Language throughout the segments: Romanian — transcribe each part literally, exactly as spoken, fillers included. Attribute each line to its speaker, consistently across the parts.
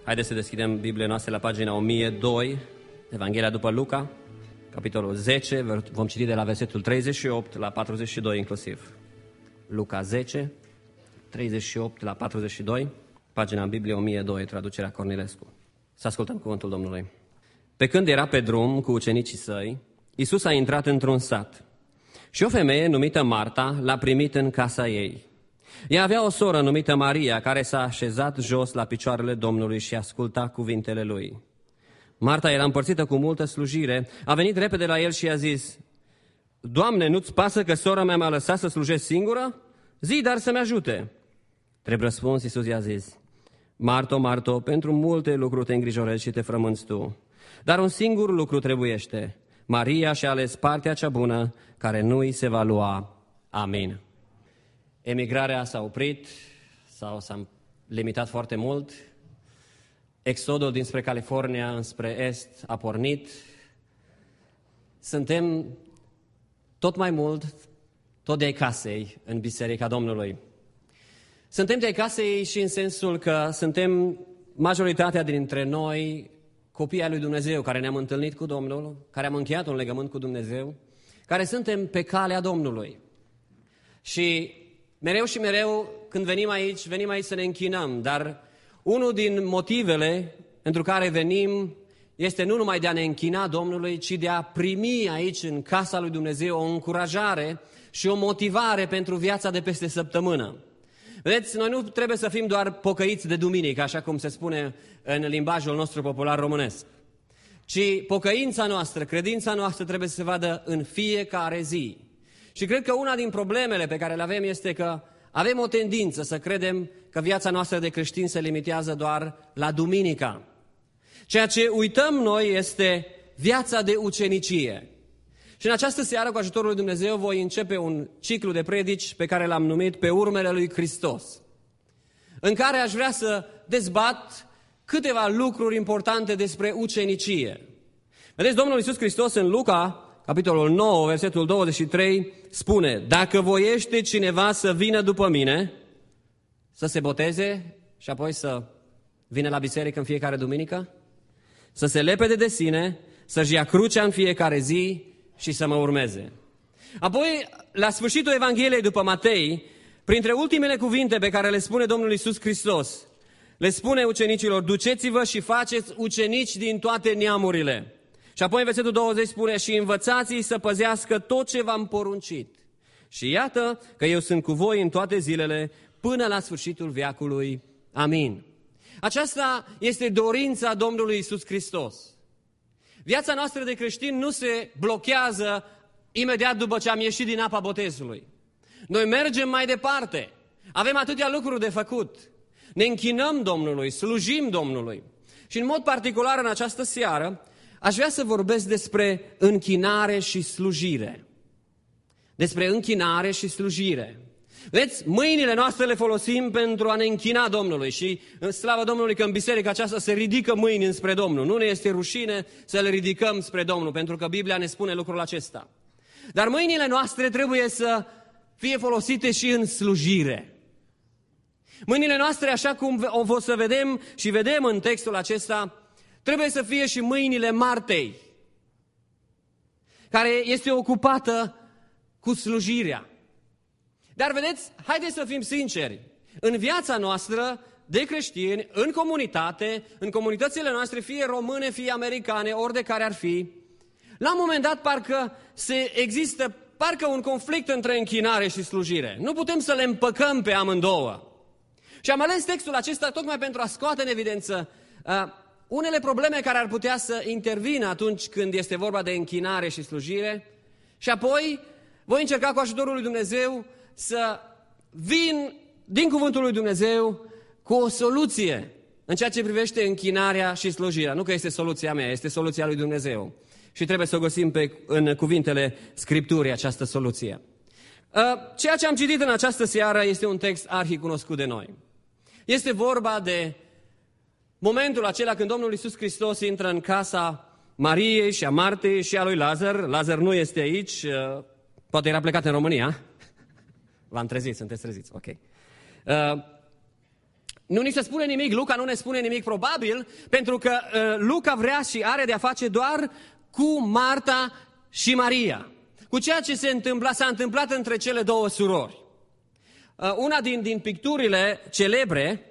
Speaker 1: Haideți să deschidem Bibliile noastre la pagina o mie doi, Evanghelia după Luca, capitolul zece, vom citi de la versetul treizeci și opt la patruzeci și doi inclusiv. Luca zece, treizeci și opt la patruzeci și doi, pagina Bibliei o mie doi, traducerea Cornilescu. Să ascultăm cuvântul Domnului. Pe când era pe drum cu ucenicii săi, Iisus a intrat într-un sat și o femeie numită Marta l-a primit în casa ei. Ea avea o soră numită Maria, care s-a așezat jos la picioarele Domnului și asculta cuvintele lui. Marta era împărțită cu multă slujire, a venit repede la el și i-a zis: Doamne, nu-ți pasă că sora mea m-a lăsat să slujesc singură? Zi, dar să-mi ajute. Drept răspuns, Iisus i-a zis: Marto, Marto, pentru multe lucruri te îngrijorezi și te frămânți tu, dar un singur lucru trebuiește. Maria și-a ales partea cea bună, care nu-i se va lua. Amin. Emigrarea s-a oprit sau s-a limitat foarte mult. Exodul dinspre California înspre est a pornit. Suntem tot mai mult, tot de-ai casei în Biserica Domnului. Suntem de-ai casei și în sensul că suntem majoritatea dintre noi copii ai lui Dumnezeu, care ne-am întâlnit cu Domnul, care am încheiat un legământ cu Dumnezeu, care suntem pe calea Domnului. Și mereu și mereu, când venim aici, venim aici să ne închinăm, dar unul din motivele pentru care venim este nu numai de a ne închina Domnului, ci de a primi aici, în casa lui Dumnezeu, o încurajare și o motivare pentru viața de peste săptămână. Vedeți, noi nu trebuie să fim doar pocăiți de duminică, așa cum se spune în limbajul nostru popular românesc, ci pocăința noastră, credința noastră trebuie să se vadă în fiecare zi. Și cred că una din problemele pe care le avem este că avem o tendință să credem că viața noastră de creștini se limitează doar la duminica. Ceea ce uităm noi este viața de ucenicie. Și în această seară, cu ajutorul lui Dumnezeu, voi începe un ciclu de predici pe care l-am numit Pe urmele lui Hristos, în care aș vrea să dezbat câteva lucruri importante despre ucenicie. Vedeți, Domnul Iisus Hristos în Luca, capitolul nouă, versetul douăzeci și trei, spune: Dacă voiește cineva să vină după mine, să se boteze și apoi să vină la biserică în fiecare duminică, să se lepede de sine, să-și ia crucea în fiecare zi și să mă urmeze. Apoi, la sfârșitul Evangheliei după Matei, printre ultimele cuvinte pe care le spune Domnul Iisus Hristos, le spune ucenicilor: duceți-vă și faceți ucenici din toate neamurile. Și apoi în versetul douăzeci spune: și învățați-i să păzească tot ce v-am poruncit. Și iată că eu sunt cu voi în toate zilele până la sfârșitul veacului. Amin. Aceasta este dorința Domnului Iisus Hristos. Viața noastră de creștini nu se blochează imediat după ce am ieșit din apa botezului. Noi mergem mai departe. Avem atâtea lucruri de făcut. Ne închinăm Domnului, slujim Domnului. Și în mod particular în această seară aș vrea să vorbesc despre închinare și slujire. Despre închinare și slujire. Vedeți, mâinile noastre le folosim pentru a ne închina Domnului și în slavă Domnului că în biserica aceasta se ridică mâini înspre Domnul. Nu ne este rușine să le ridicăm spre Domnul, pentru că Biblia ne spune lucrul acesta. Dar mâinile noastre trebuie să fie folosite și în slujire. Mâinile noastre, așa cum o să vedem și vedem în textul acesta, trebuie să fie și mâinile Martei, care este ocupată cu slujirea. Dar vedeți, haideți să fim sinceri, în viața noastră de creștini, în comunitate, în comunitățile noastre, fie române, fie americane, ori de care ar fi, la un moment dat parcă se există parcă un conflict între închinare și slujire. Nu putem să le împăcăm pe amândouă. Și am ales textul acesta tocmai pentru a scoate în evidență uh, unele probleme care ar putea să intervină atunci când este vorba de închinare și slujire. Și apoi voi încerca cu ajutorul lui Dumnezeu să vin din cuvântul lui Dumnezeu cu o soluție în ceea ce privește închinarea și slujirea. Nu că este soluția mea, este soluția lui Dumnezeu. Și trebuie să o găsim pe, în cuvintele Scripturii această soluție. Ceea ce am citit în această seară este un text arhicunoscut de noi. Este vorba de momentul acela când Domnul Iisus Hristos intră în casa Mariei și a Martei și a lui Lazar. Lazar nu este aici, poate era plecat în România. V-am trezit, sunteți treziți, ok. Nu ni se spune nimic, Luca nu ne spune nimic, probabil, pentru că uh, Luca vrea și are de-a face doar cu Marta și Maria, cu ceea ce se întâmpla, s-a întâmplat între cele două surori. Uh, una din, din picturile celebre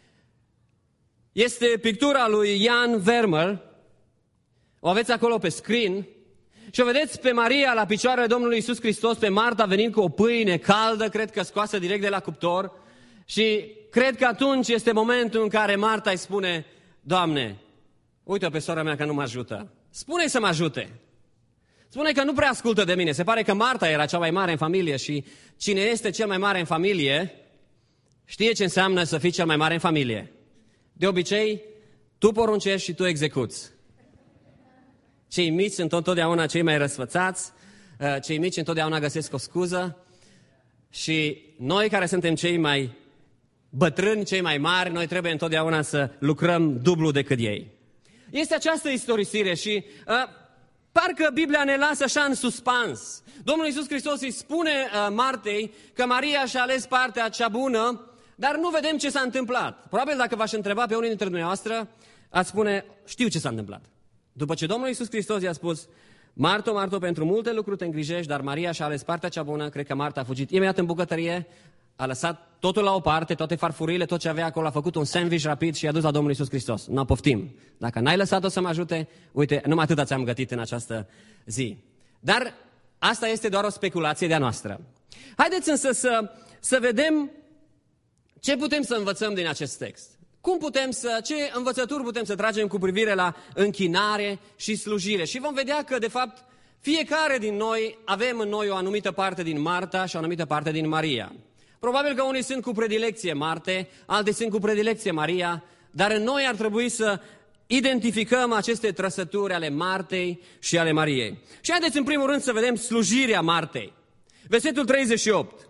Speaker 1: este pictura lui Jan Vermeer, o aveți acolo pe screen, și o vedeți pe Maria la picioarele Domnului Iisus Hristos, pe Marta venind cu o pâine caldă, cred că scoasă direct de la cuptor, și cred că atunci este momentul în care Marta îi spune: Doamne, uite-o pe sora mea că nu mă ajută, spune-i să mă ajute. Spune că nu prea ascultă de mine. Se pare că Marta era cea mai mare în familie și cine este cel mai mare în familie știe ce înseamnă să fii cel mai mare în familie. De obicei, tu poruncești și tu execuți. Cei mici sunt întotdeauna cei mai răsfățați, cei mici întotdeauna găsesc o scuză și noi care suntem cei mai bătrâni, cei mai mari, noi trebuie întotdeauna să lucrăm dublu decât ei. Este această istorisire și uh, parcă Biblia ne lasă așa în suspans. Domnul Iisus Hristos îi spune uh, Martei că Maria și-a ales partea cea bună, dar nu vedem ce s-a întâmplat. Probabil dacă v-aș întreba pe unii dintre dumneavoastră, ați spune: știu ce s-a întâmplat. După ce Domnul Iisus Hristos i-a spus: Marto, Marto, pentru multe lucruri te îngrijești, dar Maria și-a ales partea cea bună, cred că Marta a fugit imediat în bucătărie, a lăsat totul la o parte, toate farfurile, tot ce avea acolo, a făcut un sandwich rapid și i-a dus la Domnul Iisus Hristos. Nu poftim. Dacă n-ai lăsat-o să mă ajute, uite, numai atâta ți-am gătit în această zi. Dar asta este doar o speculație de-a noastră. Haideți însă să, să vedem ce putem să învățăm din acest text. Cum putem să, ce învățături putem să tragem cu privire la închinare și slujire. Și vom vedea că, de fapt, fiecare din noi avem în noi o anumită parte din Marta și o anumită parte din Maria. Probabil că unii sunt cu predilecție Marte, alții sunt cu predilecție Maria, dar în noi ar trebui să identificăm aceste trăsături ale Martei și ale Mariei. Și haideți în primul rând să vedem slujirea Martei. Versetul treizeci și opt.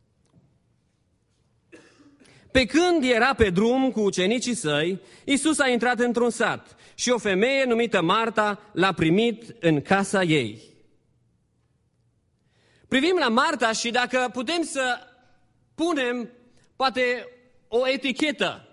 Speaker 1: Pe când era pe drum cu ucenicii săi, Iisus a intrat într-un sat și o femeie numită Marta l-a primit în casa ei. Privim la Marta și dacă putem să punem poate o etichetă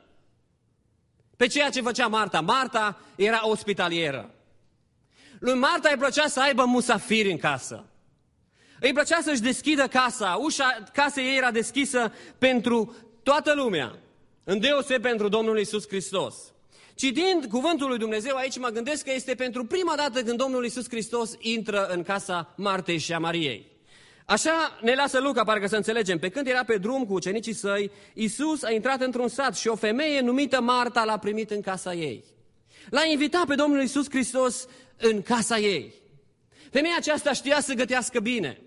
Speaker 1: pe ceea ce făcea Marta. Marta era ospitalieră. Lui Marta îi plăcea să aibă musafiri în casă. Îi plăcea să-și deschidă casa. Ușa casei ei era deschisă pentru toată lumea, îndeoseb pentru Domnul Iisus Hristos. Citind cuvântul lui Dumnezeu aici, mă gândesc că este pentru prima dată când Domnul Iisus Hristos intră în casa Martei și a Mariei. Așa ne lasă Luca, parcă să înțelegem. Pe când era pe drum cu ucenicii săi, Iisus a intrat într-un sat și o femeie numită Marta l-a primit în casa ei. L-a invitat pe Domnul Iisus Hristos în casa ei. Femeia aceasta știa să gătească bine.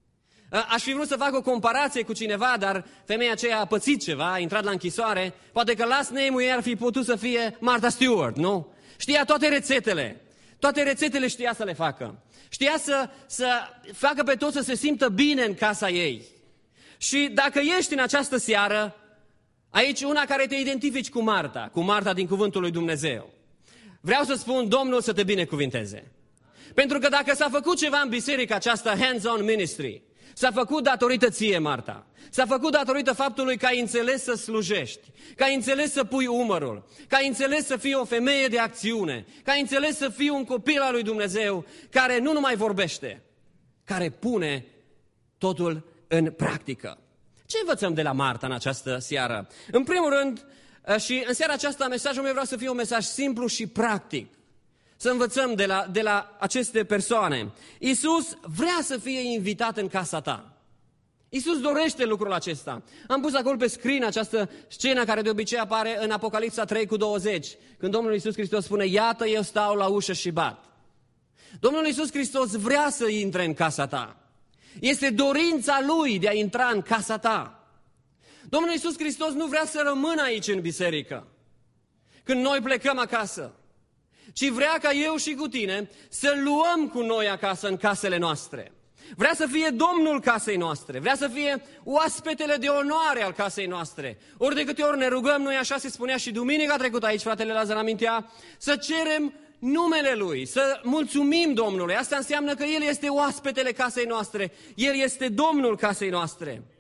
Speaker 1: Aș fi vrut să fac o comparație cu cineva, dar femeia aceea a pățit ceva, a intrat la închisoare. Poate că last name-ul ei ar fi putut să fie Martha Stewart, nu? Știa toate rețetele. Toate rețetele știa să le facă. Știa să, să facă pe toți să se simtă bine în casa ei. Și dacă ești în această seară, aici una care te identifici cu Marta, cu Marta din cuvântul lui Dumnezeu, vreau să spun, Domnul să te binecuvinteze. Pentru că dacă s-a făcut ceva în biserică aceasta, hands-on ministry, s-a făcut datorită ție, Marta. S-a făcut datorită faptului că ai înțeles să slujești, că ai înțeles să pui umărul, că ai înțeles să fii o femeie de acțiune, că ai înțeles să fii un copil al lui Dumnezeu care nu numai vorbește, care pune totul în practică. Ce învățăm de la Marta în această seară? În primul rând, și în seara aceasta mesajul meu vreau să fie un mesaj simplu și practic. Să învățăm de la, de la aceste persoane. Iisus vrea să fie invitat în casa ta. Iisus dorește lucrul acesta. Am pus acolo pe screen această scenă care de obicei apare în Apocalipsa trei cu douăzeci, când Domnul Iisus Hristos spune: iată, eu stau la ușă și bat. Domnul Iisus Hristos vrea să intre în casa ta. Este dorința Lui de a intra în casa ta. Domnul Iisus Hristos nu vrea să rămână aici în biserică, când noi plecăm acasă, ci vrea ca eu și cu tine să luăm cu noi acasă în casele noastre. Vrea să fie Domnul casei noastre, vrea să fie oaspetele de onoare al casei noastre. Ori de câte ori ne rugăm, noi așa se spunea și duminica trecută aici, fratele Lazar amintea, să cerem numele Lui, să mulțumim Domnului. Asta înseamnă că El este oaspetele casei noastre, El este Domnul casei noastre.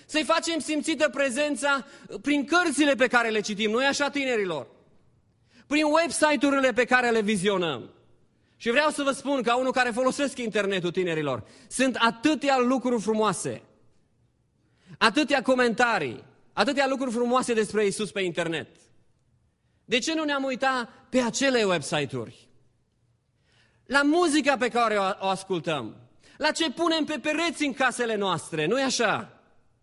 Speaker 1: Să-i facem simțită prezența prin cărțile pe care le citim, nu-i așa, tinerilor? Prin website-urile pe care le vizionăm. Și vreau să vă spun, ca unul care folosesc internetul, tinerilor, sunt atâtea lucruri frumoase, atâtea comentarii, atâtea lucruri frumoase despre Iisus pe internet. De ce nu ne-am uitat pe acele website-uri? La muzica pe care o, o ascultăm, la ce punem pe pereți în casele noastre, nu-i așa?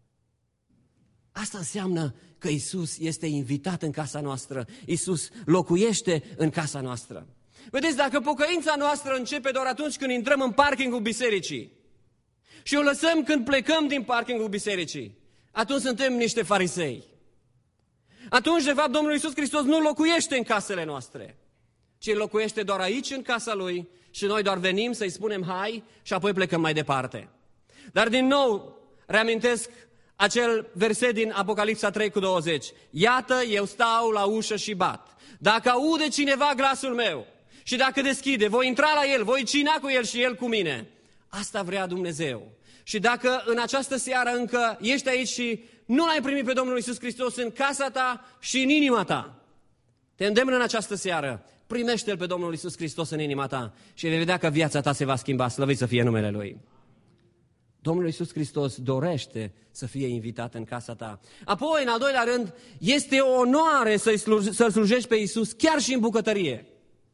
Speaker 1: Asta înseamnă că Iisus este invitat în casa noastră, Iisus locuiește în casa noastră. Vedeți, dacă pocăința noastră începe doar atunci când intrăm în parkingul bisericii și o lăsăm când plecăm din parkingul bisericii, atunci suntem niște farisei. Atunci, de fapt, Domnul Iisus Hristos nu locuiește în casele noastre, ci locuiește doar aici, în casa Lui, și noi doar venim să-i spunem hai și apoi plecăm mai departe. Dar din nou reamintesc acel verset din Apocalipsa trei cu douăzeci. Iată, eu stau la ușă și bat. Dacă aude cineva glasul meu și dacă deschide, voi intra la el, voi cina cu el și el cu mine. Asta vrea Dumnezeu. Și dacă în această seară încă ești aici și nu l-ai primit pe Domnul Iisus Hristos în casa ta și în inima ta, te îndemn în această seară, primește-L pe Domnul Iisus Hristos în inima ta și vei vedea că viața ta se va schimba, slăvit să fie numele Lui. Domnul Iisus Hristos dorește să fie invitat în casa ta. Apoi, în al doilea rând, este o onoare să-i sluj- să-L slujești pe Iisus chiar și în bucătărie.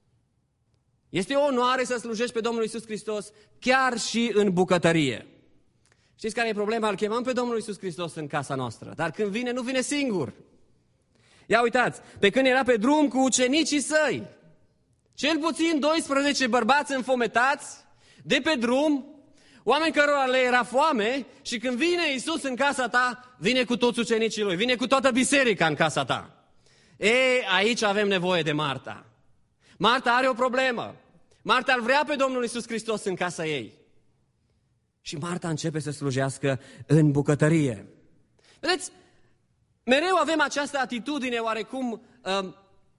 Speaker 1: Este o onoare să slujești pe Domnul Iisus Hristos chiar și în bucătărie. Știți care e problema? Îl chemăm pe Domnul Iisus Hristos în casa noastră, dar când vine, nu vine singur. Ia uitați, pe când era pe drum cu ucenicii săi, cel puțin doisprezece bărbați înfometați, de pe drum, oameni cărora le era foame, și când vine Iisus în casa ta, vine cu toți ucenicii Lui, vine cu toată biserica în casa ta. Ei, aici avem nevoie de Marta. Marta are o problemă. Marta îl vrea pe Domnul Iisus Hristos în casa ei. Și Marta începe să slujească în bucătărie. Vedeți, mereu avem această atitudine oarecum uh,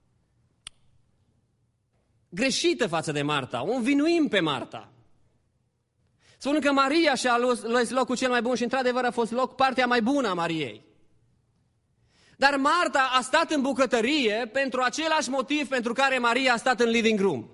Speaker 1: greșită față de Marta. O învinuim pe Marta. Spun că Maria și-a luat locul cel mai bun și într-adevăr a fost loc partea mai bună a Mariei. Dar Marta a stat în bucătărie pentru același motiv pentru care Maria a stat în living room.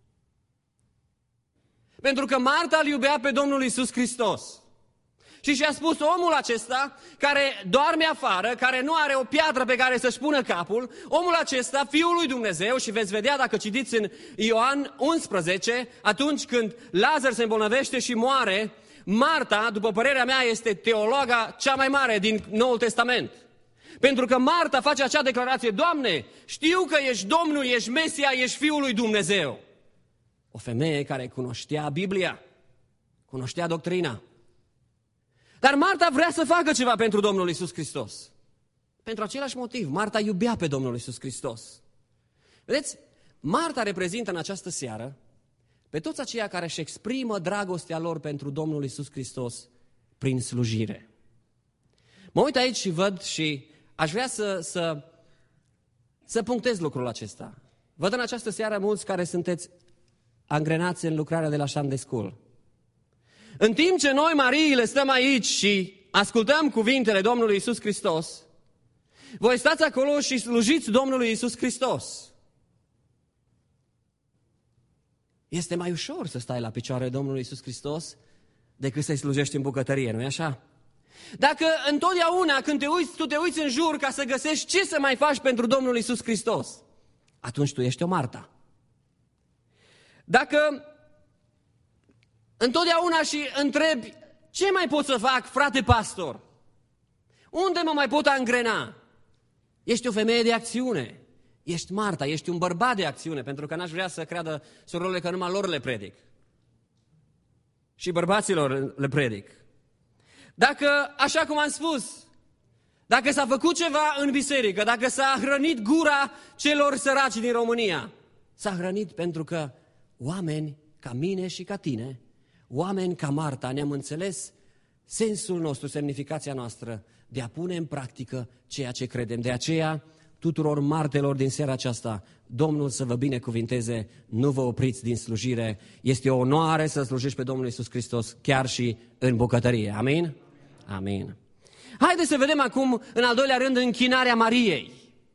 Speaker 1: Pentru că Marta îl iubea pe Domnul Iisus Hristos. Și și-a spus, omul acesta care doarme afară, care nu are o piatră pe care să-și pună capul, omul acesta, Fiul lui Dumnezeu, și veți vedea dacă citiți în Ioan unsprezece, atunci când Lazar se îmbolnăvește și moare, Marta, după părerea mea, este teologa cea mai mare din Noul Testament. Pentru că Marta face acea declarație, Doamne, știu că ești Domnul, ești Mesia, ești Fiul lui Dumnezeu. O femeie care cunoștea Biblia, cunoștea doctrina. Dar Marta vrea să facă ceva pentru Domnul Iisus Hristos. Pentru același motiv, Marta iubea pe Domnul Iisus Hristos. Vedeți, Marta reprezintă în această seară pe toți aceia care își exprimă dragostea lor pentru Domnul Iisus Hristos prin slujire. Mă uit aici și văd și aș vrea să, să, să punctez lucrul acesta. Văd în această seară mulți care sunteți angrenați în lucrarea de la Sunday School. În timp ce noi, Mariile, stăm aici și ascultăm cuvintele Domnului Iisus Hristos, voi stați acolo și slujiți Domnului Iisus Hristos. Este mai ușor să stai la picioare Domnului Iisus Hristos decât să-i slujești în bucătărie, nu-i așa? Dacă întotdeauna când te uiți, tu te uiți în jur ca să găsești ce să mai faci pentru Domnul Iisus Hristos, atunci tu ești o Marta. Dacă întotdeauna și întrebi, ce mai pot să fac, frate pastor? Unde mă mai pot angrena? Ești o femeie de acțiune. Ești Marta, ești un bărbat de acțiune, pentru că n-aș vrea să creadă surorile că numai lor le predic. Și bărbaților le predic. Dacă, așa cum am spus, dacă s-a făcut ceva în biserică, dacă s-a hrănit gura celor săraci din România, s-a hrănit pentru că oameni ca mine și ca tine, oameni ca Marta, ne-am înțeles sensul nostru, semnificația noastră de a pune în practică ceea ce credem. De aceea, tuturor martelor din seara aceasta, Domnul să vă binecuvinteze, nu vă opriți din slujire. Este o onoare să slujești pe Domnul Iisus Hristos chiar și în bucătărie. Amin? Amin. Haideți să vedem acum, în al doilea rând, închinarea Mariei.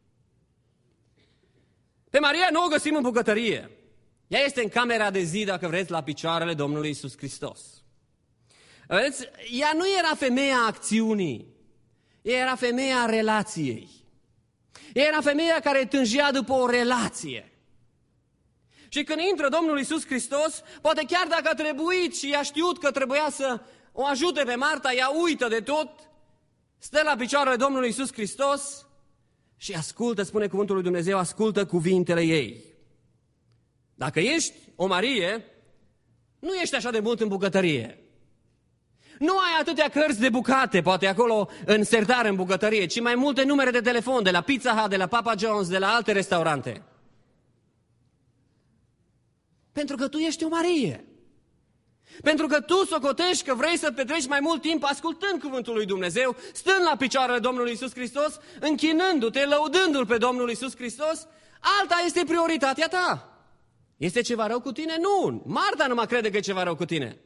Speaker 1: Pe Maria nu o găsim în bucătărie. Ea este în camera de zi, dacă vreți, la picioarele Domnului Iisus Hristos. Vedeți? Ea nu era femeia acțiunii, ea era femeia relației. Ea era femeia care tângea după o relație. Și când intră Domnul Iisus Hristos, poate chiar dacă a trebuit și a știut că trebuia să o ajute pe Marta, ea uită de tot, stă la picioarele Domnului Iisus Hristos și ascultă, spune cuvântul lui Dumnezeu, ascultă cuvintele ei. Dacă ești o Marie, nu ești așa de mult în bucătărie. Nu ai atâtea cărți de bucate, poate acolo în sertar în bucătărie, ci mai multe numere de telefon de la Pizza Hut, de la Papa John's, de la alte restaurante. Pentru că tu ești o Marie. Pentru că tu socotești că vrei să petreci mai mult timp ascultând cuvântul lui Dumnezeu, stând la picioarele Domnului Iisus Hristos, închinându-te, lăudându-L pe Domnul Iisus Hristos, alta este prioritatea ta. Este ceva rău cu tine? Nu! Marta nu mă crede că e ceva rău cu tine.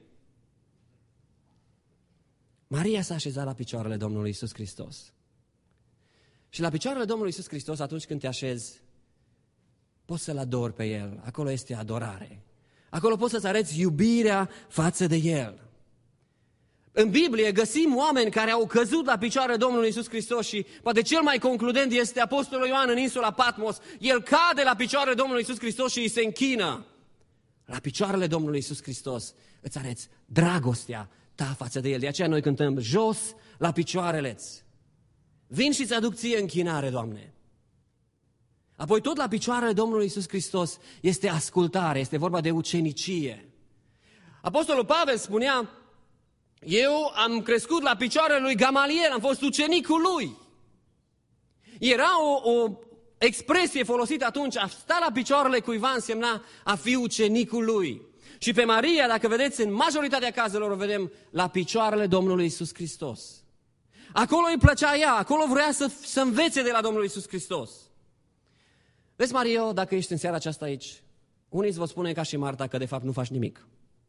Speaker 1: Maria s-a așezat la picioarele Domnului Iisus Hristos. Și la picioarele Domnului Iisus Hristos, atunci când te așezi, poți să-L adori pe El. Acolo este adorare. Acolo poți să-ți arăți iubirea față de El. În Biblie găsim oameni care au căzut la picioarele Domnului Iisus Hristos și poate cel mai concludent este Apostolul Ioan în insula Patmos. El cade la picioarele Domnului Iisus Hristos și îi se închină. La picioarele Domnului Iisus Hristos îți arăți dragostea ta față de El. De aceea noi cântăm jos la picioarele-ți. Vin și-ți aduc ție închinare, Doamne. Apoi tot la picioarele Domnului Iisus Hristos este ascultare, este vorba de ucenicie. Apostolul Pavel spunea, eu am crescut la picioarele lui Gamaliel, am fost ucenicul lui. Era o, o expresie folosită atunci, a sta la picioarele cuiva însemna a fi ucenicul lui. Și pe Maria, dacă vedeți, în majoritatea cazelor o vedem la picioarele Domnului Iisus Hristos. Acolo îi plăcea ea, acolo vrea să, să învețe de la Domnul Iisus Hristos. Vezi, Mario, dacă ești în seara aceasta aici, unii îți vor spune ca și Marta că de fapt nu faci nimic.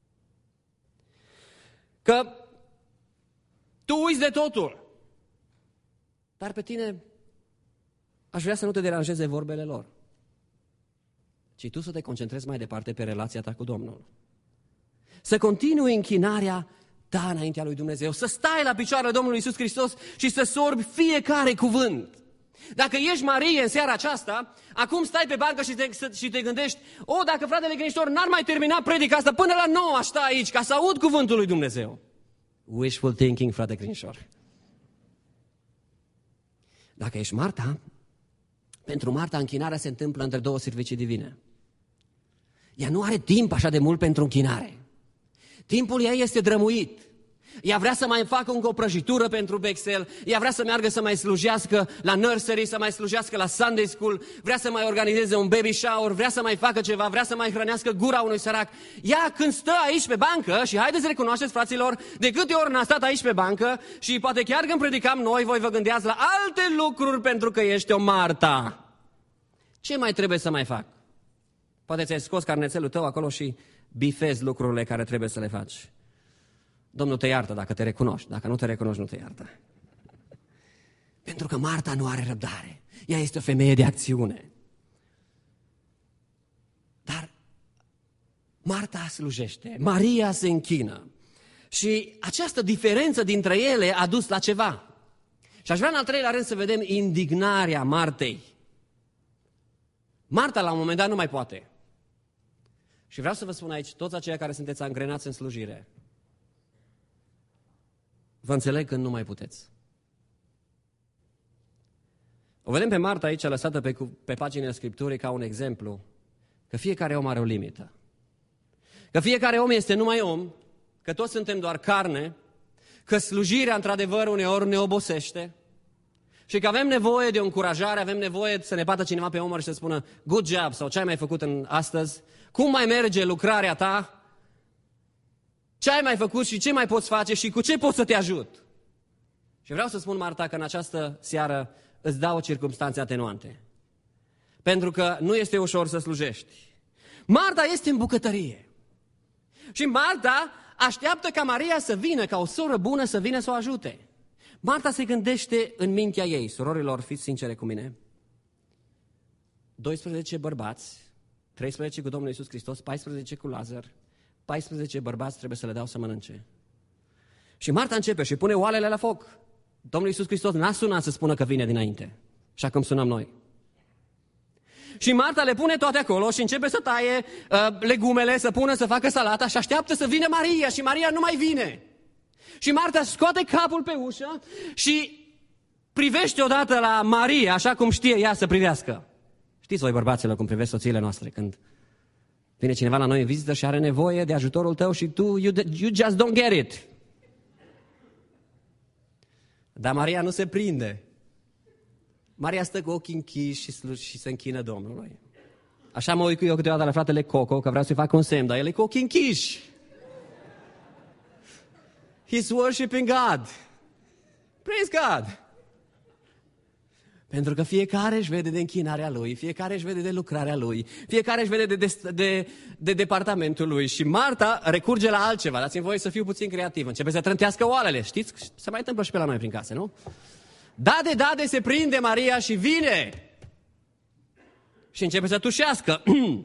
Speaker 1: Că tu uiți de totul. Dar pe tine aș vrea să nu te deranjeze vorbele lor, ci tu să te concentrezi mai departe pe relația ta cu Domnul. Să continui închinarea ta înaintea lui Dumnezeu, să stai la picioarele Domnului Iisus Hristos și să sorbi fiecare cuvânt. Dacă ești Marie în seara aceasta, acum stai pe bancă și te, și te gândești, o, dacă fratele Grinișor n-ar mai termina predica asta, până la nouă aș sta aici ca să aud cuvântul lui Dumnezeu. Wishful thinking, frate Grinișor. Dacă ești Marta, pentru Marta închinarea se întâmplă între două servicii divine. Ea nu are timp așa de mult pentru închinare. Timpul ei este drămuit. Ea vrea să mai facă încă o prăjitură pentru Bexel, ea vrea să meargă să mai slujească la nursery, să mai slujească la Sunday School, vrea să mai organizeze un baby shower, vrea să mai facă ceva, vrea să mai hrănească gura unui sărac. Ea când stă aici pe bancă, și haideți să recunoașteți, fraților, de câte ori n-a stat aici pe bancă și poate chiar când predicam noi, voi vă gândeați la alte lucruri pentru că ești o Marta. Ce mai trebuie să mai fac? Poate ți-ai scos carnețelul tău acolo și bifezi lucrurile care trebuie să le faci. Domnul te iartă dacă te recunoști, dacă nu te recunoști, nu te iartă. Pentru că Marta nu are răbdare. Ea este o femeie de acțiune. Dar Marta slujește, Maria se închină. Și această diferență dintre ele a dus la ceva. Și aș vrea în al treilea rând să vedem indignarea Martei. Marta la un moment dat nu mai poate. Și vreau să vă spun aici, toți aceia care sunteți angrenați în slujire, vă înțeleg când nu mai puteți. O vedem pe Marta aici lăsată pe, pe paginile Scripturii ca un exemplu că fiecare om are o limită. Că fiecare om este numai om, că toți suntem doar carne, că slujirea într-adevăr uneori ne obosește și că avem nevoie de o încurajare, avem nevoie să ne bată cineva pe umăr și să spună good job sau ce ai mai făcut în astăzi, cum mai merge lucrarea ta, ce ai mai făcut și ce mai poți face și cu ce pot să te ajut. Și vreau să spun, Marta, că în această seară îți dau circumstanțe atenuante. Pentru că nu este ușor să slujești. Marta este în bucătărie. Și Marta așteaptă ca Maria să vină, ca o soră bună să vină să o ajute. Marta se gândește în mintea ei, surorilor, fiți sincere cu mine, doisprezece bărbați, treisprezece cu Domnul Iisus Hristos, paisprezece cu Lazar, paisprezece bărbați trebuie să le dau să mănânce. Și Marta începe și pune oalele la foc. Domnul Iisus Hristos n-a sunat să spună că vine dinainte, așa cum sunăm noi. Și Marta le pune toate acolo și începe să taie uh, legumele, să pună, să facă salata și așteaptă să vină Maria și Maria nu mai vine. Și Marta scoate capul pe ușă și privește odată la Maria, așa cum știe ea să privească. Știți voi, bărbaților, cum privesc soțiile noastre când vine cineva la noi în vizită și are nevoie de ajutorul tău și tu, you, you just don't get it. Dar Maria nu se prinde. Maria stă cu ochii închiși și, slu- și se închină Domnului. Așa mă uit eu câteodată la fratele Coco, că vreau să-i fac un semn, dar el e cu ochii închiși. He's worshiping God. Praise God. Pentru că fiecare își vede de închinarea lui, fiecare își vede de lucrarea lui, fiecare își vede de, de, de, de departamentul lui. Și Marta recurge la altceva. Dați-mi voie să fiu puțin creativ. Începe să trântească oalele. Știți? Se mai întâmplă și pe la noi prin casă, nu? Da de da de se prinde Maria și vine. Și începe să tușească.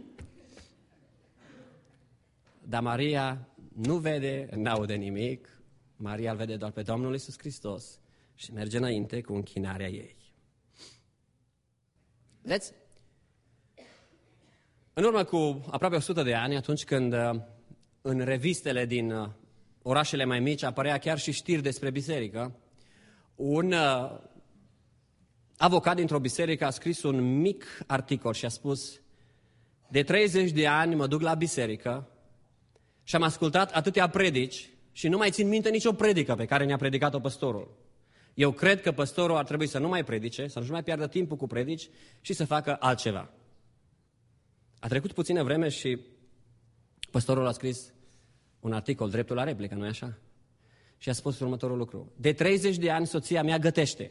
Speaker 1: Dar Maria nu vede, n-aude nimic. Maria îl vede doar pe Domnul Iisus Hristos și merge înainte cu închinarea ei. Vedeți? În urmă cu aproape o sută de ani, atunci când în revistele din orașele mai mici apărea chiar și știri despre biserică, un uh, avocat dintr-o biserică a scris un mic articol și a spus: de treizeci de ani mă duc la biserică și am ascultat atâtea predici și nu mai țin minte nicio predică pe care ne-a predicat-o păstorul. Eu cred că păstorul ar trebui să nu mai predice, să nu mai piardă timpul cu predici și să facă altceva. A trecut puțină vreme și păstorul a scris un articol, dreptul la replică, nu-i așa? Și a spus următorul lucru: de treizeci de ani soția mea gătește.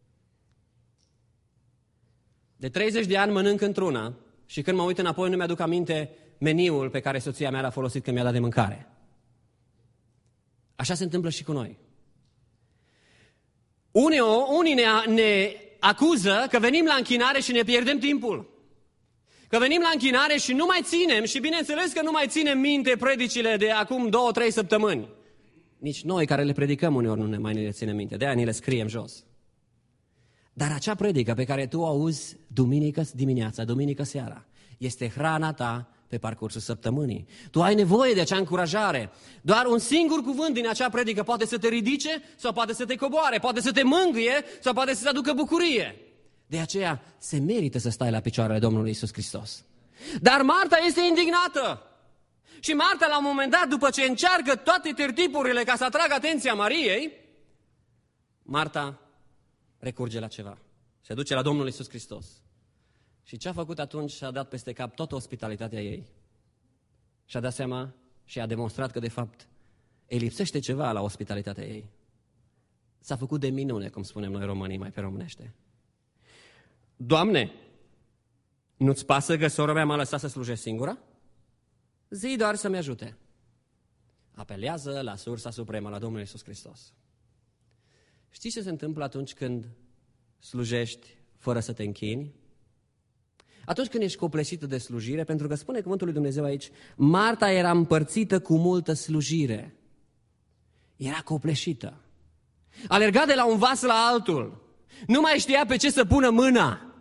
Speaker 1: De treizeci de ani mănânc într-una și când mă uit înapoi nu mi-aduc aminte meniul pe care soția mea l-a folosit când mi-a dat de mâncare. Așa se întâmplă și cu noi. Unii, unii ne, ne acuză că venim la închinare și ne pierdem timpul. Că venim la închinare și nu mai ținem, și bineînțeles că nu mai ținem minte predicile de acum două, trei săptămâni. Nici noi care le predicăm uneori nu ne mai ne ținem minte, de-aia ni le scriem jos. Dar acea predică pe care tu o auzi duminică dimineața, duminică seara, este hrana ta pe parcursul săptămânii. Tu ai nevoie de acea încurajare. Doar un singur cuvânt din acea predică poate să te ridice sau poate să te coboare, poate să te mângâie sau poate să te aducă bucurie. De aceea se merită să stai la picioarele Domnului Iisus Hristos. Dar Marta este indignată. Și Marta, la un moment dat, după ce încearcă toate tertipurile ca să atragă atenția Mariei, Marta recurge la ceva. Se duce la Domnul Iisus Hristos. Și ce a făcut atunci? Și-a dat peste cap toată ospitalitatea ei. Și-a dat seama și a demonstrat că, de fapt, îi lipsește ceva la ospitalitatea ei. S-a făcut de minune, cum spunem noi românii, mai pe românește. Doamne, nu-ți pasă că sora mea m-a lăsat să slujesc singura? Zi doar să-mi ajute. Apelează la sursa supremă, la Domnul Iisus Hristos. Știi ce se întâmplă atunci când slujești fără să te închini? Atunci când ești copleșită de slujire, pentru că spune cuvântul lui Dumnezeu aici, Marta era împărțită cu multă slujire. Era copleșită. Alerga de la un vas la altul. Nu mai știa pe ce să pună mâna.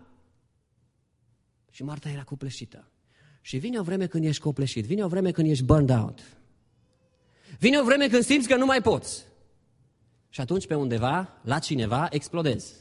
Speaker 1: Și Marta era copleșită. Și vine o vreme când ești copleșit, vine o vreme când ești burned out. Vine o vreme când simți că nu mai poți. Și atunci pe undeva, la cineva, explodezi.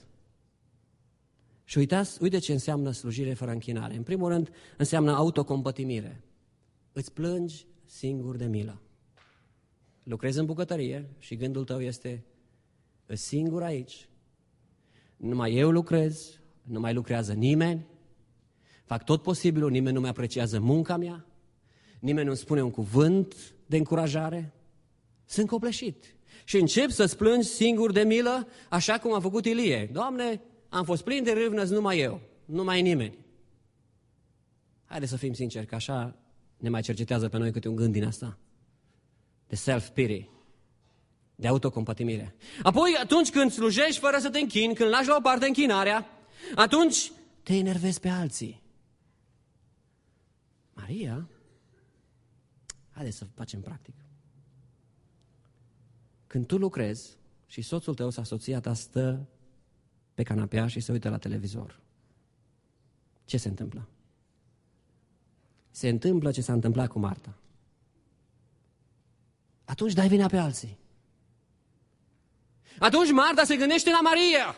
Speaker 1: Și uitați, uite ce înseamnă slujire fără închinare. În primul rând, înseamnă autocompătimire. Îți plângi singur de milă. Lucrezi în bucătărie și gândul tău este, îs singur aici, numai eu lucrez, nu mai lucrează nimeni, fac tot posibilul, nimeni nu mai apreciază munca mea, nimeni nu-mi spune un cuvânt de încurajare. Sunt copleșit. Și încep să-ți plângi singur de milă, așa cum a făcut Ilie. Doamne, am fost plin de râvnă, numai eu, nu mai nimeni. Haideți să fim sinceri, că așa ne mai cercetează pe noi câte un gând din asta. De self-pity. de autocompătimire. Apoi, atunci când slujești fără să te închini, când lași la o parte închinarea, atunci te enervezi pe alții. Maria, haideți să facem practic. Când tu lucrezi și soțul tău sau soția ta stă pe canapea și se uită la televizor, ce se întâmplă? Se întâmplă ce s-a întâmplat cu Marta. Atunci dai vina pe alții. Atunci Marta se gândește la Maria.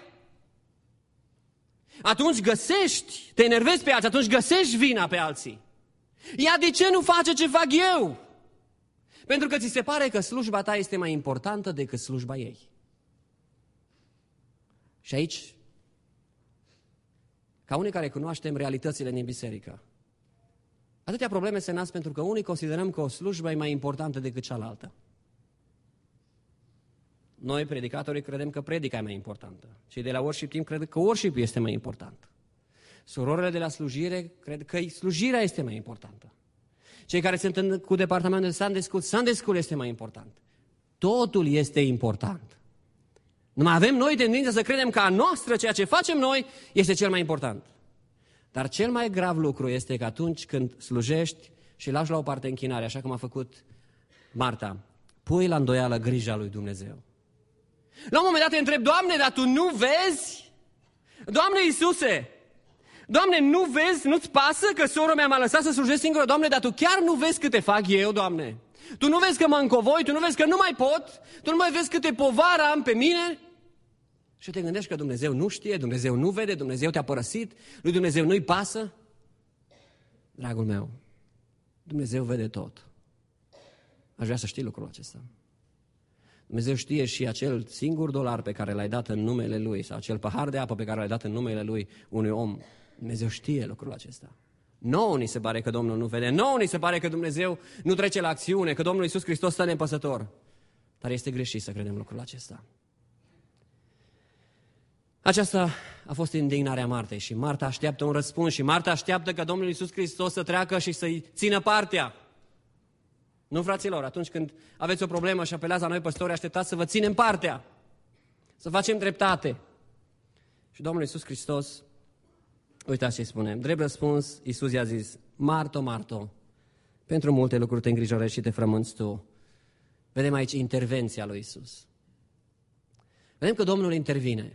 Speaker 1: Atunci găsești, te enervezi pe alții, atunci găsești vina pe alții. Ea de ce nu face ce fac eu? Pentru că ți se pare că slujba ta este mai importantă decât slujba ei. Și aici, ca unii care cunoaștem realitățile din biserică, atâtea probleme se nasc pentru că unii considerăm că o slujbă e mai importantă decât cealaltă. Noi, predicatorii, credem că predica e mai importantă. Cei de la worship team cred că worship este mai important. Surorile de la slujire cred că slujirea este mai importantă. Cei care sunt cu departamentul de Sunday School, Sunday School este mai important. Totul este important. Numai avem noi tendința să credem că a noastră, ceea ce facem noi, este cel mai important. Dar cel mai grav lucru este că atunci când slujești și lași la o parte închinare, așa cum a făcut Marta, pui la îndoială grija lui Dumnezeu. La un moment dat te întreb, Doamne, dar Tu nu vezi? Doamne Iisuse, Doamne, nu vezi, nu-ți pasă că sora mea m-a lăsat să slujesc singură? Doamne, dar Tu chiar nu vezi câte fac eu, Doamne? Tu nu vezi că mă încovoi, Tu nu vezi că nu mai pot, Tu nu mai vezi câte povară am pe mine? Și te gândești că Dumnezeu nu știe, Dumnezeu nu vede, Dumnezeu te-a părăsit, lui Dumnezeu nu-i pasă? Dragul meu, Dumnezeu vede tot. Aș vrea să știi lucrul acesta. Dumnezeu știe și acel singur dolar pe care l-ai dat în numele Lui sau acel pahar de apă pe care l-ai dat în numele Lui unui om. Dumnezeu știe lucrul acesta. Nouă ni se pare că Domnul nu vede, nouă ni se pare că Dumnezeu nu trece la acțiune, că Domnul Iisus Hristos stă nepăsător. Dar este greșit să credem lucrul acesta. Aceasta a fost indignarea Martei și Marta așteaptă un răspuns și Marta așteaptă ca Domnul Iisus Hristos să treacă și să-i țină partea. Nu, fraților, atunci când aveți o problemă și apelați la noi, păstori, așteptați să vă ținem partea, să facem dreptate. Și Domnul Iisus Hristos, uitați ce spune, drept răspuns, Iisus i-a zis, Marto, Marto, pentru multe lucruri te îngrijorezi și te frămânți tu. Vedem aici intervenția lui Iisus. Vedem că Domnul intervine.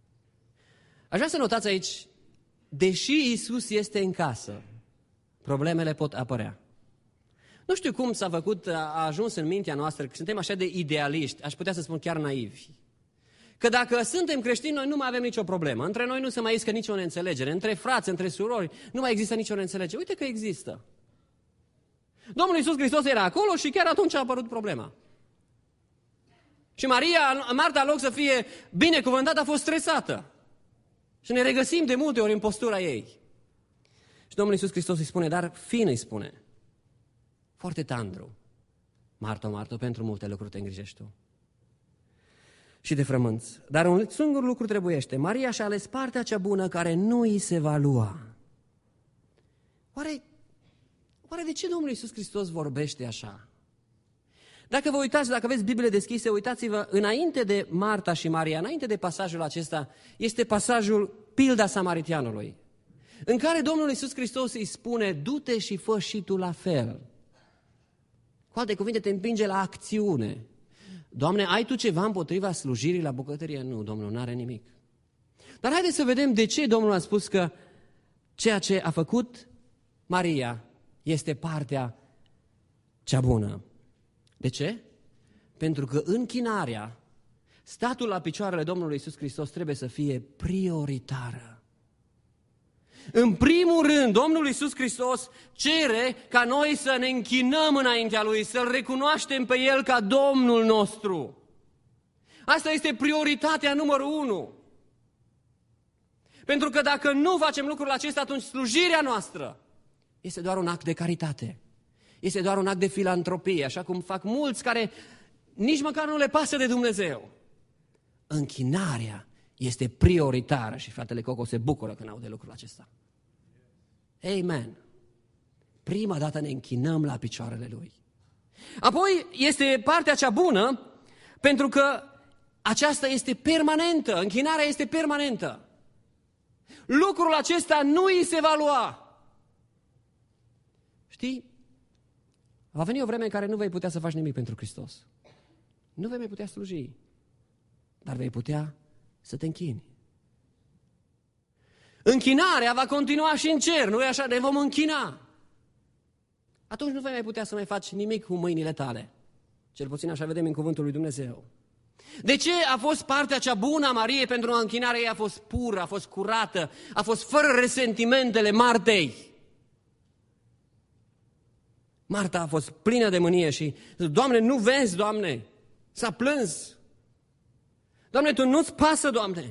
Speaker 1: Aș vrea să notați aici, deși Iisus este în casă, problemele pot apărea. Nu știu cum s-a făcut, a ajuns în mintea noastră, că suntem așa de idealiști, aș putea să spun chiar naivi. Că dacă suntem creștini, noi nu mai avem nicio problemă. Între noi nu se mai iscă nicio neînțelegere. Între frați, între surori, nu mai există nicio neînțelegere. Uite că există. Domnul Iisus Hristos era acolo și chiar atunci a apărut problema. Și Maria, Marta, în loc să fie binecuvântată, a fost stresată. Și ne regăsim de multe ori în postura ei. Și Domnul Iisus Hristos îi spune, dar fin îi spune, foarte tandru, Marto, Marto, pentru multe lucruri te îngrijești tu. Și te frămânți. Dar un singur lucru trebuiește. Maria și-a ales partea cea bună care nu îi se va lua. Oare, oare de ce Domnul Iisus Hristos vorbește așa? Dacă vă uitați, dacă aveți Bibliile deschise, uitați-vă, înainte de Marta și Maria, înainte de pasajul acesta, este pasajul pilda samaritianului, în care Domnul Iisus Hristos îi spune, du-te și fă și tu la fel. Cu alte cuvinte, te împinge la acțiune. Doamne, ai Tu ceva împotriva slujirii la bucătărie? Nu, Domnul, n-are nimic. Dar haideți să vedem de ce Domnul a spus că ceea ce a făcut Maria este partea cea bună. De ce? Pentru că închinarea, statul la picioarele Domnului Iisus Hristos trebuie să fie prioritară. În primul rând, Domnul Iisus Hristos cere ca noi să ne închinăm înaintea Lui, să-L recunoaștem pe El ca Domnul nostru. Asta este prioritatea numărul unu. Pentru că dacă nu facem lucrul acesta, atunci slujirea noastră este doar un act de caritate. Este doar un act de filantropie, așa cum fac mulți care nici măcar nu le pasă de Dumnezeu. Închinarea este prioritară și fratele Coco se bucură când aude lucrul acesta. Amen. Prima dată ne închinăm la picioarele Lui. Apoi este partea cea bună, Pentru că aceasta este permanentă, închinarea este permanentă. Lucrul acesta nu îi se va lua. Știi? Va veni o vreme în care nu vei putea să faci nimic pentru Hristos. Nu vei mai putea sluji, dar vei putea să te închini. Închinarea va continua și în cer, nu-i așa? Ne vom închina. Atunci nu vei mai putea să mai faci nimic cu mâinile tale. Cel puțin așa vedem în cuvântul lui Dumnezeu. De ce a fost partea cea bună a Mariei pentru închinarea ei? A fost pură, a fost curată, a fost fără resentimentele Martei. Marta a fost plină de mânie și, Doamne, nu vezi, Doamne, s-a plâns. Doamne, Tu nu-ți pasă, Doamne.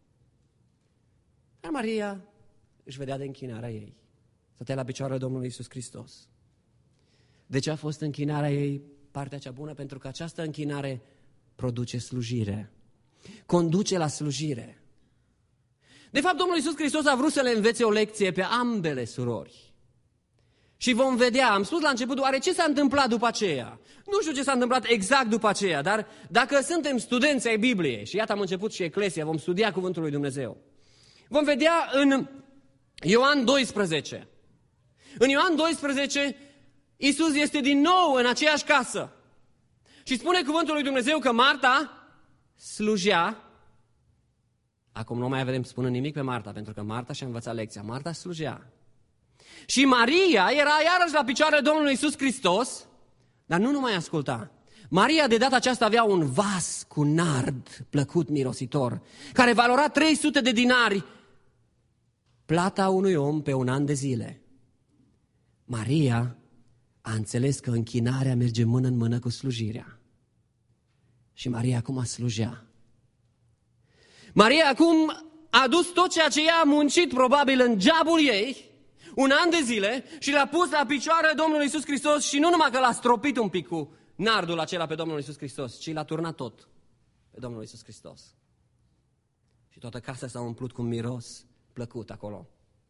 Speaker 1: Dar Maria își vedea de închinarea ei. Stătea la picioarele Domnului Iisus Hristos. De ce a fost închinarea ei partea cea bună? Pentru că această închinare produce slujire. Conduce la slujire. De fapt, Domnul Iisus Hristos a vrut să le învețe o lecție pe ambele surori. Și vom vedea, am spus la început, oare ce s-a întâmplat după aceea? Nu știu ce s-a întâmplat exact după aceea, dar dacă suntem studenți ai Bibliei, și iată am început și Eclesia, vom studia Cuvântul lui Dumnezeu, vom vedea în Ioan doisprezece. În Ioan doisprezece, Iisus este din nou în aceeași casă. Și spune Cuvântul lui Dumnezeu că Marta slujea. Acum nu mai avem spunând nimic pe Marta, pentru că Marta și-a învățat lecția. Marta slujea. Și Maria era iarăși la picioarele Domnului Iisus Hristos, dar nu numai asculta. Maria de data aceasta avea un vas cu nard plăcut mirositor, care valora trei sute de dinari, plata unui om pe un an de zile. Maria a înțeles că închinarea merge mână în mână cu slujirea. Și Maria acum slujea. Maria acum a adus tot ceea ce ea a muncit probabil în geabul ei, un an de zile, și l-a pus la picioarele Domnului Iisus Hristos și nu numai că l-a stropit un pic cu nardul acela pe Domnul Iisus Hristos, ci l-a turnat tot pe Domnul Iisus Hristos. Și toată casa s-a umplut cu miros plăcut acolo.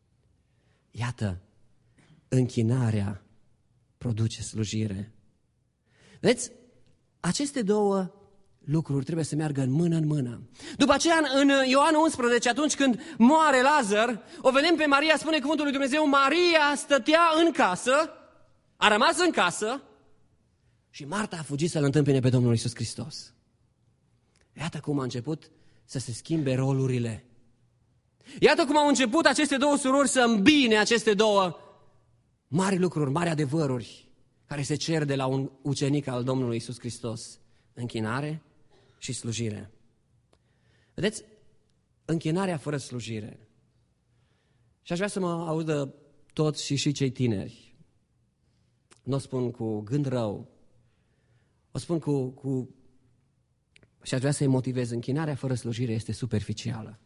Speaker 1: Iată, închinarea produce slujire. Vedeți, aceste două lucruri trebuie să meargă în mână în mână. După aceea, în Ioan unsprezece, atunci când moare Lazar, o vedem pe Maria, spune cuvântul lui Dumnezeu, Maria stătea în casă, a rămas în casă și Marta a fugit să-L întâmpine pe Domnul Iisus Hristos. Iată cum a început să se schimbe rolurile. Iată cum au început aceste două surori să îmbine aceste două mari lucruri, mari adevăruri, care se cer de la un ucenic al Domnului Iisus Hristos. Închinare și slujire. Vedeți? Închinarea fără slujire. Și aș vrea să mă audă toți și și cei tineri. Nu o spun cu gând rău. O spun cu... cu... Și aș vrea să-i motivez. Închinarea fără slujire este superficială.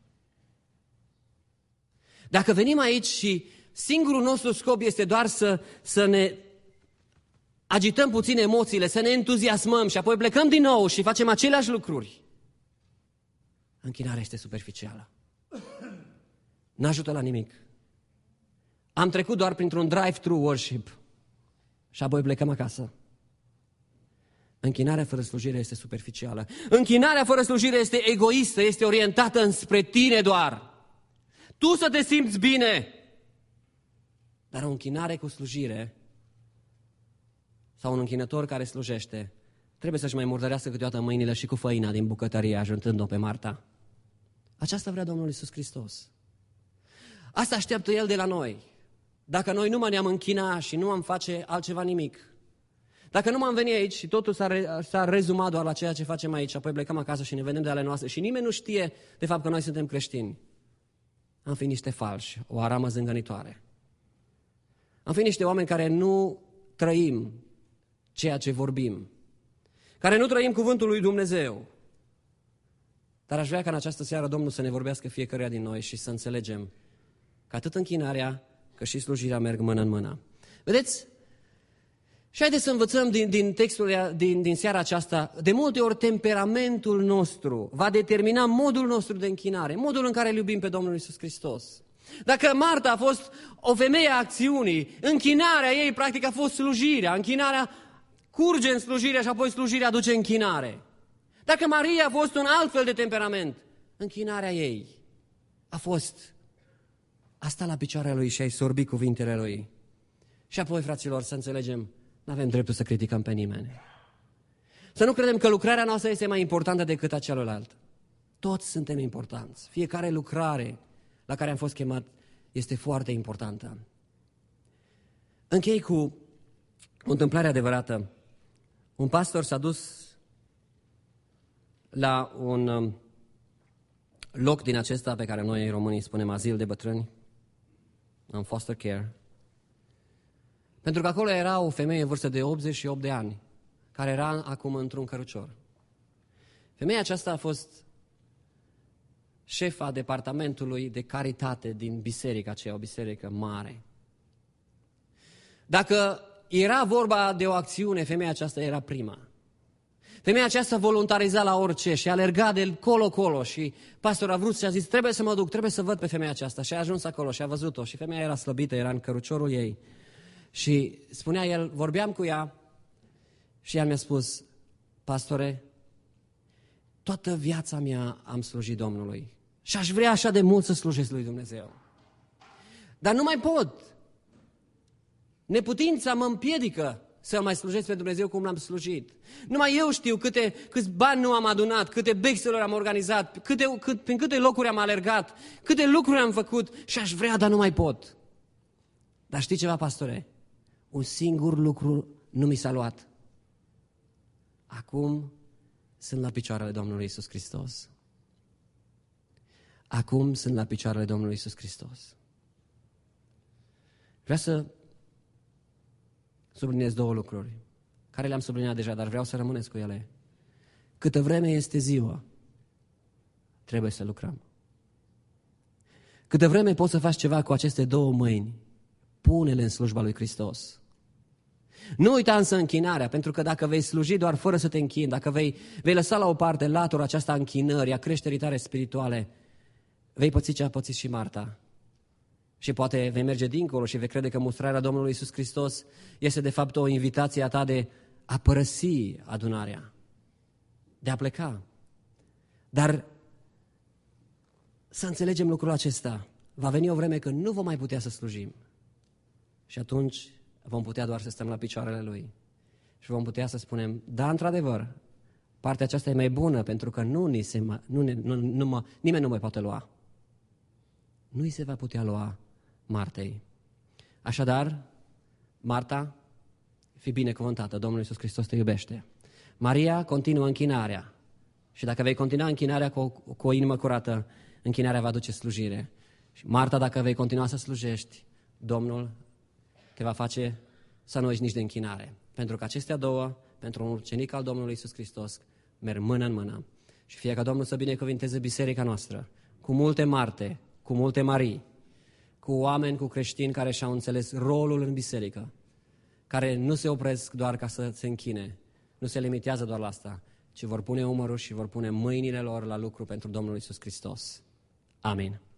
Speaker 1: Dacă venim aici și singurul nostru scop este doar să, să ne agităm puțin emoțiile, să ne entuziasmăm și apoi plecăm din nou și facem aceleași lucruri, închinarea este superficială. N-ajută la nimic. Am trecut doar printr-un drive-thru worship și apoi plecăm acasă. Închinarea fără slujire este superficială. Închinarea fără slujire este egoistă, este orientată înspre tine doar. Tu să te simți bine. Dar o închinare cu slujire sau un închinător care slujește trebuie să-și mai murdărească câteodată mâinile și cu făina din bucătărie, ajutând-o pe Marta. Aceasta vrea Domnul Iisus Hristos. Asta așteaptă El de la noi. Dacă noi nu mai ne-am închina și nu am face altceva nimic, dacă nu m-am venit aici și totul s-a, re, s-a rezumat doar la ceea ce facem aici, apoi plecăm acasă și ne vedem de ale noastre și nimeni nu știe de fapt că noi suntem creștini, am fi niște falși, o aramă zângănitoare. Am fi niște oameni care nu trăim ceea ce vorbim, care nu trăim cuvântul lui Dumnezeu. Dar aș vrea ca în această seară Domnul să ne vorbească fiecăruia din noi și să înțelegem că atât închinarea cât și slujirea merg mână în mână. Vedeți? Și haideți să învățăm din, din textul din, din seara aceasta, de multe ori temperamentul nostru va determina modul nostru de închinare, modul în care îl iubim pe Domnul Iisus Hristos. Dacă Marta a fost o femeie a acțiunii, închinarea ei practic a fost slujirea, închinarea curge în slujire și apoi slujirea aduce închinare. Dacă Maria a fost un alt fel de temperament, închinarea ei a fost a sta la picioarele lui și a-i sorbi cuvintele lui. Și apoi, fraților, să înțelegem, nu avem dreptul să criticăm pe nimeni. Să nu credem că lucrarea noastră este mai importantă decât a celuilalt. Toți suntem importanți. Fiecare lucrare la care am fost chemat este foarte importantă. Închei cu o întâmplare adevărată. Un pastor s-a dus la un loc din acesta pe care noi românii spunem azil de bătrâni, în foster care, pentru că acolo era o femeie în vârstă de optzeci și opt de ani, care era acum într-un cărucior. Femeia aceasta a fost șefa departamentului de caritate din biserica aceea, o biserică mare. Dacă era vorba de o acțiune, femeia aceasta era prima. Femeia aceasta voluntariza la orice și alerga de colo-colo și pastorul a vrut și a zis, trebuie să mă duc, trebuie să văd pe femeia aceasta. Și a ajuns acolo și a văzut-o și femeia era slăbită, era în căruciorul ei. Și spunea el, vorbeam cu ea și ea mi-a spus, pastore, toată viața mea am slujit Domnului și aș vrea așa de mult să slujesc lui Dumnezeu. Dar nu mai pot. Neputința mă împiedică să mai slujesc pe Dumnezeu cum l-am slujit. Numai eu știu câte, câți bani nu am adunat, câte becselor am organizat, câte, cât, prin câte locuri am alergat, câte lucruri am făcut și aș vrea, dar nu mai pot. Dar știi ceva, pastore? Un singur lucru nu mi s-a luat. Acum sunt la picioarele Domnului Iisus Hristos. Acum sunt la picioarele Domnului Iisus Hristos. Vreau să subliniez două lucruri, care le-am subliniat deja, dar vreau să rămâneți cu ele. Câtă vreme este ziua, trebuie să lucrăm. Câtă vreme poți să faci ceva cu aceste două mâini, pune-le în slujba lui Hristos. Nu uita însă închinarea, pentru că dacă vei sluji doar fără să te închini, dacă vei, vei lăsa la o parte latura aceasta închinării, a creșterii tale spirituale, vei păți ce a pățit și Marta. Și poate vei merge dincolo și vei crede că mustrarea Domnului Iisus Hristos este de fapt o invitație a ta de a părăsi adunarea, de a pleca. Dar să înțelegem lucrul acesta. Va veni o vreme când nu vom mai putea să slujim. Și atunci vom putea doar să stăm la picioarele Lui. Și vom putea să spunem, da, într-adevăr, partea aceasta e mai bună pentru că nu, ni se, nu, ne, nu, nu mă, nimeni nu mai poate lua. Nu îi se va putea lua Martei. Așadar, Marta, fii binecuvântată, Domnul Iisus Hristos te iubește. Maria, continuă închinarea. Și dacă vei continua închinarea cu o, cu o inimă curată, închinarea va duce slujire. Și Marta, dacă vei continua să slujești, Domnul te va face să nu uiți nici de închinare. Pentru că acestea două, pentru un ucenic al Domnului Iisus Hristos, merg mână în mână. Și fie ca Domnul să binecuvinteze biserica noastră, cu multe Marte, cu multe Marii, cu oameni, cu creștini care și-au înțeles rolul în biserică, care nu se opresc doar ca să se închine, nu se limitează doar la asta, ci vor pune umărul și vor pune mâinile lor la lucru pentru Domnul Iisus Hristos. Amin.